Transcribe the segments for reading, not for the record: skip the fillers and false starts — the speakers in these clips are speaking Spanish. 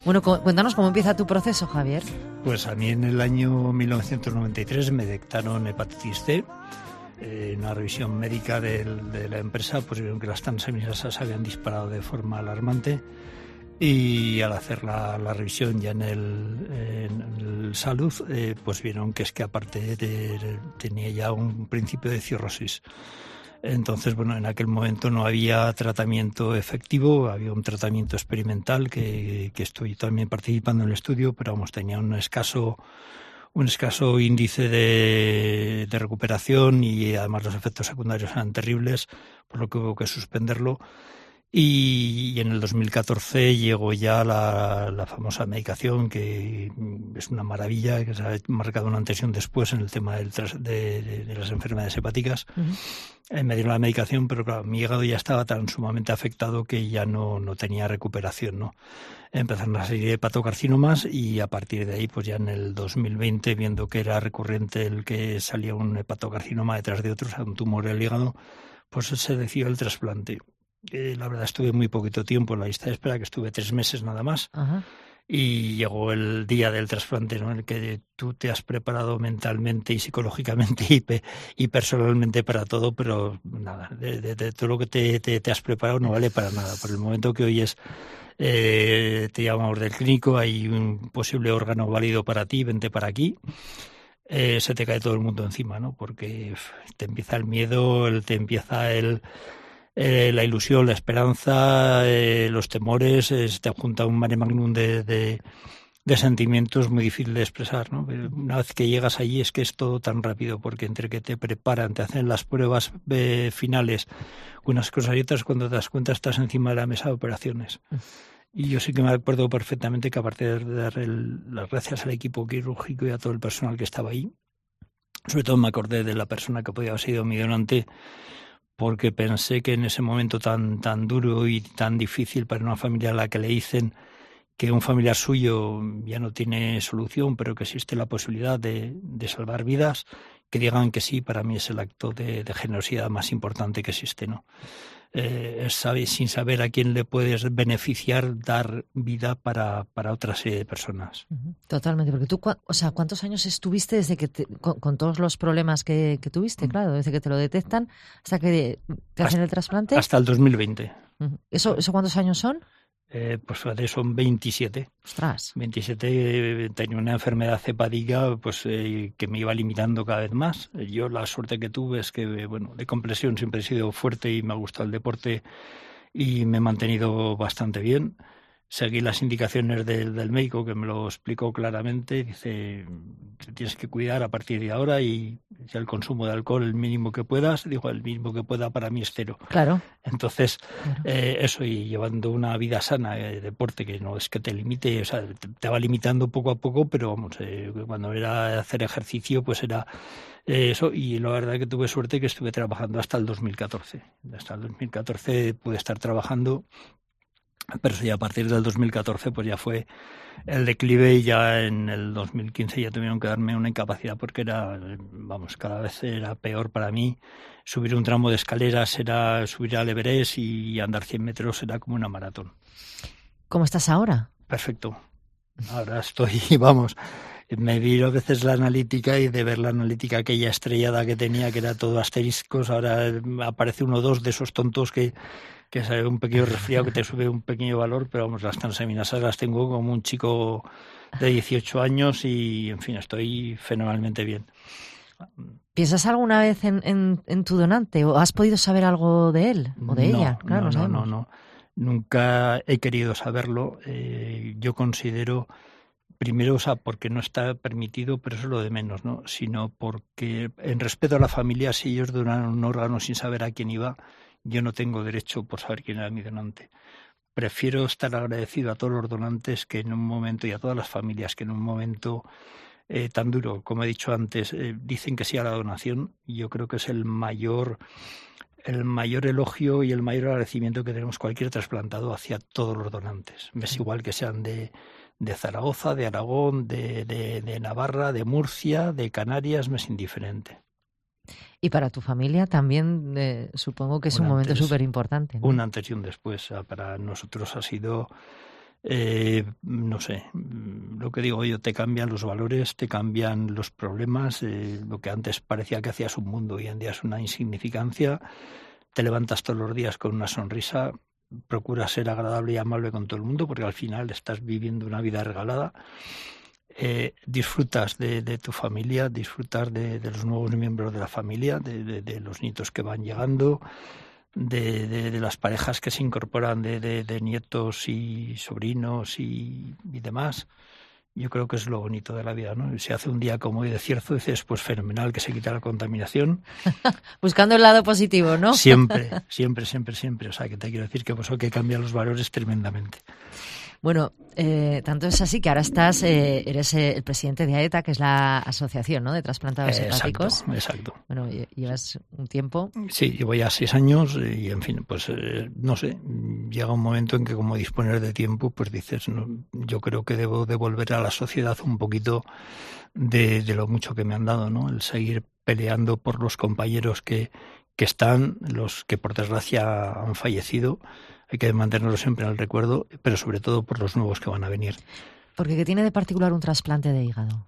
Bueno, cuéntanos cómo empieza tu proceso, Javier. Pues a mí en el año 1993 me detectaron hepatitis C. En una revisión médica de la empresa, pues vieron que las transaminasas habían disparado de forma alarmante, y al hacer la revisión ya en el Salud, pues vieron que es que aparte tenía ya un principio de cirrosis. Entonces, bueno, en aquel momento no había tratamiento efectivo, había un tratamiento experimental que estoy también participando en el estudio, pero vamos, tenía un escaso índice de recuperación, y además los efectos secundarios eran terribles, por lo que hubo que suspenderlo. Y en el 2014 llegó ya la famosa medicación, que es una maravilla, que se ha marcado un antes y un después en el tema de las enfermedades hepáticas. Uh-huh. Me dieron la medicación, pero claro, mi hígado ya estaba tan sumamente afectado que ya no tenía recuperación, ¿no? Empezaron una serie de hepatocarcinomas, y a partir de ahí, pues ya en el 2020, viendo que era recurrente el que salía un hepatocarcinoma detrás de otro, o sea, un tumor del hígado, pues se decidió el trasplante. La verdad, estuve muy poquito tiempo en la lista de espera, que estuve 3 meses nada más. Uh-huh. Y llegó el día del trasplante, ¿no?, en el que tú te has preparado mentalmente y psicológicamente y personalmente para todo, pero nada, de todo lo que te has preparado no vale para nada. Por el momento que oyes, te llamamos del clínico, hay un posible órgano válido para ti, vente para aquí. Se te cae todo el mundo encima, ¿no? Porque te empieza el miedo, te empieza la ilusión, la esperanza, los temores, se te junta un mare magnum de sentimientos muy difícil de expresar, ¿no? Pero una vez que llegas allí es que es todo tan rápido, porque entre que te preparan, te hacen las pruebas finales, unas cosas y otras, cuando te das cuenta estás encima de la mesa de operaciones. Y yo sí que me acuerdo perfectamente que, aparte de dar las gracias al equipo quirúrgico y a todo el personal que estaba ahí, sobre todo me acordé de la persona que podía haber sido mi donante, porque pensé que en ese momento tan duro y tan difícil para una familia a la que le dicen que un familiar suyo ya no tiene solución, pero que existe la posibilidad de salvar vidas, que digan que sí, para mí es el acto de generosidad más importante que existe, ¿no? Sin saber a quién le puedes beneficiar, dar vida para otra serie de personas. Totalmente, porque tú, ¿cuántos años estuviste desde que con todos los problemas que tuviste, claro, desde que te lo detectan hasta que te hacen el trasplante? Hasta el 2020. ¿Eso cuántos años son? Pues son 27. ¡Ostras! 27, tenía una enfermedad hepática que me iba limitando cada vez más. Yo la suerte que tuve es que, de complexión siempre he sido fuerte y me ha gustado el deporte y me he mantenido bastante bien. Seguí las indicaciones del médico, que me lo explicó claramente. Dice, te tienes que cuidar a partir de ahora, y ya el consumo de alcohol, el mínimo que puedas. Digo, el mínimo que pueda para mí es 0. Claro. Entonces, claro. Eso, y llevando una vida sana, deporte que no es que te limite, o sea, te va limitando poco a poco, pero vamos, cuando era hacer ejercicio, pues era eso. Y la verdad que tuve suerte que estuve trabajando hasta el 2014. Hasta el 2014 pude estar trabajando. Pero ya a partir del 2014 pues ya fue el declive, y ya en el 2015 ya tuvieron que darme una incapacidad, porque cada vez era peor para mí. Subir un tramo de escaleras era subir al Everest, y andar 100 metros era como una maratón. ¿Cómo estás ahora? Perfecto. Ahora estoy, me miro a veces la analítica, y de ver la analítica aquella estrellada que tenía, que era todo asteriscos, ahora aparece 1 o 2 de esos tontos que sale un pequeño resfriado que te sube un pequeño valor, pero las transaminasas las tengo como un chico de 18 años y, en fin, estoy fenomenalmente bien. ¿Piensas alguna vez en tu donante, o has podido saber algo de él o de ella? Claro, No. Nunca he querido saberlo. Yo considero, primero, porque no está permitido, pero eso es lo de menos, ¿no? Sino porque, en respeto a la familia, si ellos donaron un órgano sin saber a quién iba, yo no tengo derecho por saber quién era mi donante. Prefiero estar agradecido a todos los donantes, que en un momento, y a todas las familias que en un momento tan duro, como he dicho antes, dicen que sí a la donación. Yo creo que es el mayor elogio y el mayor agradecimiento que tenemos cualquier trasplantado hacia todos los donantes. Es igual que sean de Zaragoza, de Aragón, de Navarra, de Murcia, de Canarias, me es indiferente. Y para tu familia también supongo que es un momento súper importante, ¿no? Un antes y un después. Para nosotros ha sido no sé, lo que digo yo, te cambian los valores, te cambian los problemas, lo que antes parecía que hacías un mundo, hoy en día es una insignificancia, te levantas todos los días con una sonrisa, procuras ser agradable y amable con todo el mundo, porque al final estás viviendo una vida regalada, disfrutas de tu familia, disfrutas de los nuevos miembros de la familia, de los nietos que van llegando, de las parejas que se incorporan, de nietos y sobrinos y demás. Yo creo que es lo bonito de la vida, ¿no? Si hace un día como hoy de cierzo, dices, pues fenomenal, que se quita la contaminación. Buscando el lado positivo, ¿no? Siempre. O sea, que te quiero decir que pues que cambian los valores tremendamente. Bueno, tanto es así que ahora eres el presidente de AETA, que es la asociación, ¿no?, de trasplantados hepáticos. Exacto. Bueno, llevas un tiempo. Sí, llevo ya 6 años y, en fin, pues no sé, llega un momento en que como disponer de tiempo, pues dices, no, yo creo que debo devolver a la sociedad un poquito de lo mucho que me han dado, ¿no? El seguir peleando por los compañeros que están, los que por desgracia han fallecido. Hay que mantenerlo siempre en el recuerdo, pero sobre todo por los nuevos que van a venir. Porque ¿qué tiene de particular un trasplante de hígado?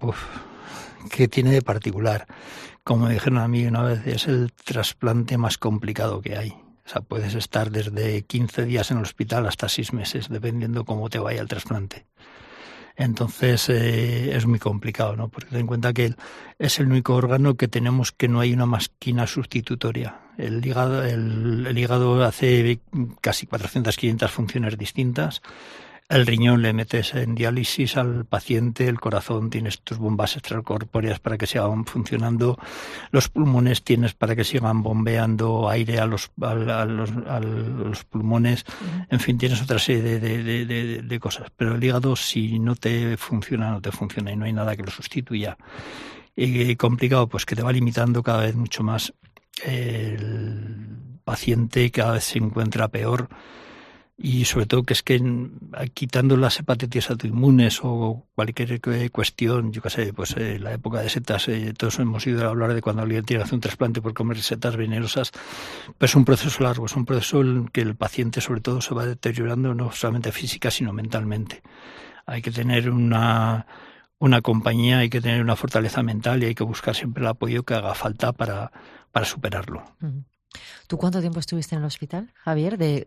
¿Qué tiene de particular? Como me dijeron a mí una vez, es el trasplante más complicado que hay. O sea, puedes estar desde 15 días en el hospital hasta 6 meses, dependiendo cómo te vaya el trasplante. Entonces es muy complicado, ¿no? Porque ten en cuenta que es el único órgano que tenemos que no hay una máquina sustitutoria. El hígado hace casi 400, 500 funciones distintas. El riñón le metes en diálisis al paciente, el corazón tienes tus bombas extracorpóreas para que sigan funcionando, los pulmones tienes para que sigan bombeando aire a los pulmones, en fin, tienes otra serie de cosas. Pero el hígado, si no te funciona, no te funciona y no hay nada que lo sustituya. Y complicado, pues que te va limitando cada vez mucho más. El paciente cada vez se encuentra peor. Y sobre todo que es que quitando las hepatitis autoinmunes o cualquier cuestión, yo qué sé, pues la época de setas, todos hemos ido a hablar de cuando alguien tiene que hacer un trasplante por comer setas venenosas, pues es un proceso largo, es un proceso en que el paciente sobre todo se va deteriorando no solamente física sino mentalmente. Hay que tener una compañía, hay que tener una fortaleza mental y hay que buscar siempre el apoyo que haga falta para superarlo. ¿Tú cuánto tiempo estuviste en el hospital, Javier, de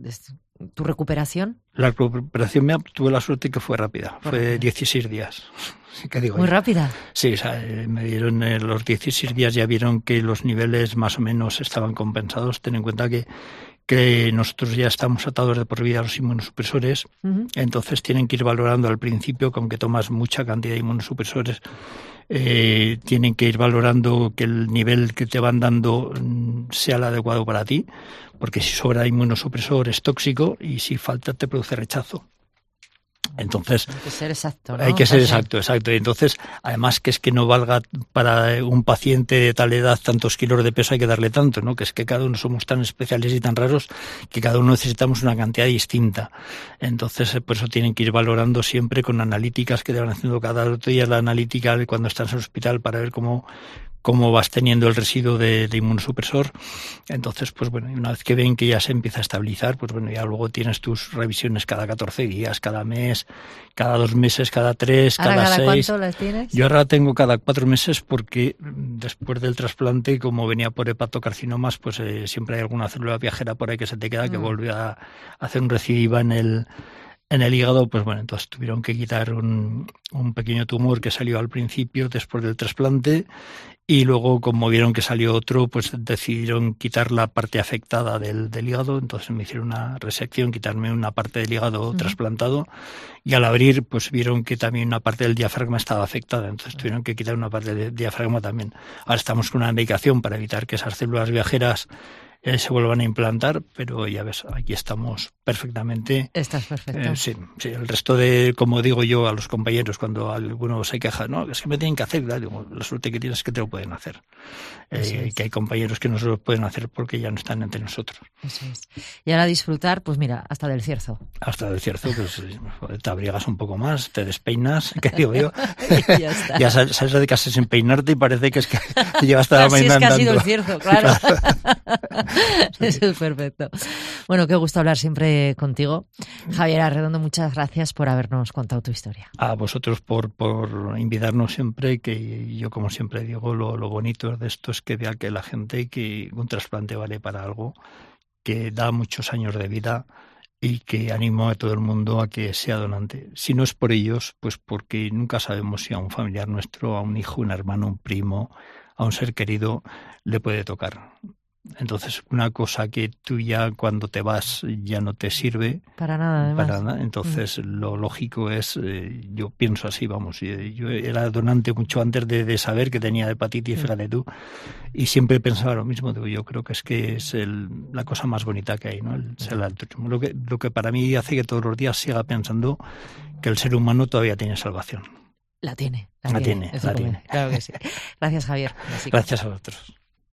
tu recuperación? La recuperación tuve la suerte que fue rápida, fue 16 días. ¿Qué digo? ¿Muy rápida? Sí, o sea, me dieron los 16 días, ya vieron que los niveles más o menos estaban compensados. Ten en cuenta que nosotros ya estamos atados de por vida a los inmunosupresores, entonces tienen que ir valorando al principio, que aunque tomas mucha cantidad de inmunosupresores, tienen que ir valorando que el nivel que te van dando sea el adecuado para ti, porque si sobra inmunosupresor es tóxico y si falta te produce rechazo. Entonces hay que ser exacto, ¿no? Hay que ser exacto. Y entonces, además que es que no valga para un paciente de tal edad tantos kilos de peso hay que darle tanto, ¿no? Que es que cada uno somos tan especiales y tan raros que cada uno necesitamos una cantidad distinta. Entonces, por eso tienen que ir valorando siempre con analíticas que te van haciendo cada otro día la analítica cuando estás en el hospital para ver cómo vas teniendo el residuo de inmunosupresor. Entonces, pues bueno, una vez que ven que ya se empieza a estabilizar, pues bueno, ya luego tienes tus revisiones cada 14 días, cada mes, cada 2 meses, cada 3, cada 6. ¿Cuánto las tienes? Yo ahora tengo cada 4 meses porque después del trasplante, como venía por hepatocarcinomas, pues siempre hay alguna célula viajera por ahí que se te queda que vuelve a hacer un recidiva en el hígado. Pues bueno, entonces tuvieron que quitar un pequeño tumor que salió al principio después del trasplante y luego, como vieron que salió otro, pues decidieron quitar la parte afectada del hígado. Entonces me hicieron una resección, quitarme una parte del hígado trasplantado y al abrir pues vieron que también una parte del diafragma estaba afectada. Entonces tuvieron que quitar una parte del diafragma también. Ahora estamos con una medicación para evitar que esas células viajeras se vuelvan a implantar, pero ya ves, aquí estamos perfectamente. Estás perfecto. Sí, el resto de, como digo yo a los compañeros cuando alguno se queja, no, es que me tienen que hacer, digo, la suerte que tienes es que te lo pueden hacer. Que hay compañeros que no se lo pueden hacer porque ya no están entre nosotros. Eso es. Y ahora disfrutar, pues mira, hasta del cierzo. Hasta del cierzo, pues te abrigas un poco más, te despeinas, ¿qué digo yo? Ya está. Ya sales de casa sin peinarte y parece que es que llevas toda la mañana andando. andando. Así es que ha sido el cierzo, claro. Eso es perfecto. Bueno, qué gusto hablar siempre contigo. Javier Arredondo, muchas gracias por habernos contado tu historia. A vosotros por invitarnos siempre, que yo como siempre digo, lo bonito de esto es que vea que la gente que un trasplante vale para algo, que da muchos años de vida y que animo a todo el mundo a que sea donante. Si no es por ellos, pues porque nunca sabemos si a un familiar nuestro, a un hijo, un hermano, un primo, a un ser querido, le puede tocar. Entonces, una cosa que tú ya cuando te vas ya no te sirve. Para nada, además. Para nada. Entonces, lo lógico es, yo pienso así, vamos, yo era donante mucho antes de saber que tenía hepatitis, fíjate tú, y siempre pensaba lo mismo. Digo, yo creo que es la cosa más bonita que hay, ¿no? El altruismo. Lo que para mí hace que todos los días siga pensando que el ser humano todavía tiene salvación. La tiene. La tiene. Claro que sí. Gracias, Javier. Gracias a vosotros.